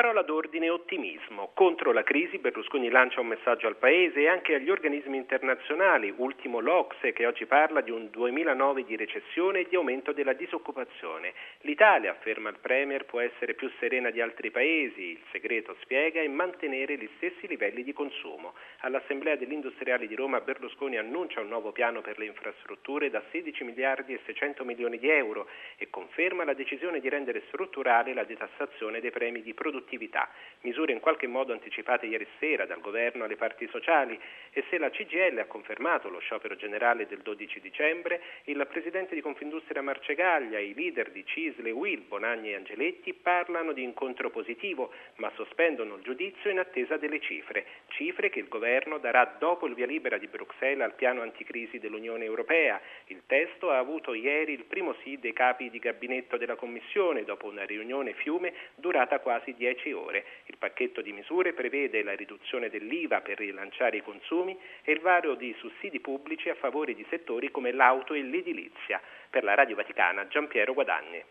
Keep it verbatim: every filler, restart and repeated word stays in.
Parola d'ordine ottimismo. Contro la crisi Berlusconi lancia un messaggio al Paese e anche agli organismi internazionali, ultimo l'O C S E che oggi parla di un duemilanove di recessione e di aumento della disoccupazione. L'Italia, afferma il Premier, può essere più serena di altri paesi, il segreto, spiega, è mantenere gli stessi livelli di consumo. All'Assemblea degli Industriali di Roma Berlusconi annuncia un nuovo piano per le infrastrutture da sedici miliardi e seicento milioni di euro e conferma la decisione di rendere strutturale la detassazione dei premi di produttività. Misure in qualche modo anticipate ieri sera dal governo alle parti sociali, e se la C G I L ha confermato lo sciopero generale del dodici dicembre, il presidente di Confindustria Marcegaglia e i leader di Cisle, Will, Bonagni e Angeletti parlano di incontro positivo, ma sospendono il giudizio in attesa delle cifre, cifre che il governo darà dopo il via libera di Bruxelles al piano anticrisi dell'Unione Europea. Il testo ha avuto ieri il primo sì dei capi di gabinetto della Commissione dopo una riunione fiume durata quasi dieci ore. Il pacchetto di misure prevede la riduzione dell'I V A per rilanciare i consumi e il varo di sussidi pubblici a favore di settori come l'auto e l'edilizia. Per la Radio Vaticana, Giampiero Guadagni.